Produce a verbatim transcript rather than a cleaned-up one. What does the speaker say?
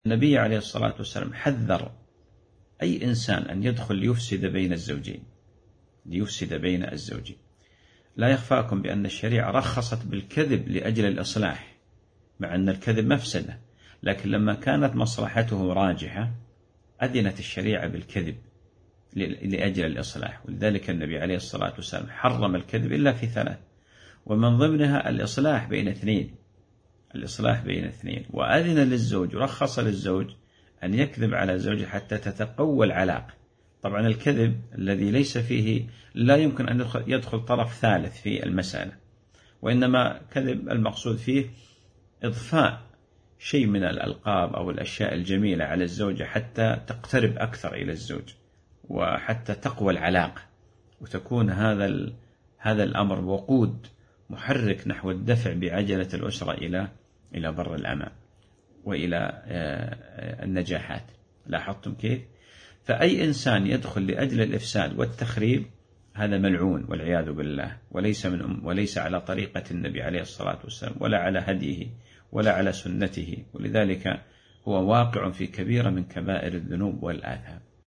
النبي عليه الصلاة والسلام حذر أي إنسان أن يدخل ليفسد بين الزوجين ليفسد بين الزوجين. لا يخفاكم بأن الشريعة رخصت بالكذب لأجل الإصلاح، مع أن الكذب مفسدة، لكن لما كانت مصلحته راجحة أذنت الشريعة بالكذب لأجل الإصلاح. ولذلك النبي عليه الصلاة والسلام حرم الكذب إلا في ثلاث، ومن ضمنها الإصلاح بين اثنين الإصلاح بين اثنين وأذن للزوج ورخص للزوج أن يكذب على زوجه حتى تتقوى العلاقة. طبعا الكذب الذي ليس فيه لا يمكن أن يدخل طرف ثالث في المسألة، وإنما كذب المقصود فيه إضفاء شيء من الألقاب أو الأشياء الجميلة على الزوجة حتى تقترب أكثر إلى الزوج وحتى تقوى العلاقة، وتكون هذا هذا الأمر وقود محرك نحو الدفع بعجلة الأسرة إلى إلى بر الأمان وإلى النجاحات. لاحظتم كيف؟ فأي إنسان يدخل لأجل الإفساد والتخريب هذا ملعون والعياذ بالله، وليس من وليس على طريقة النبي عليه الصلاة والسلام ولا على هديه ولا على سنته، ولذلك هو واقع في كبيرة من كبائر الذنوب والآثام.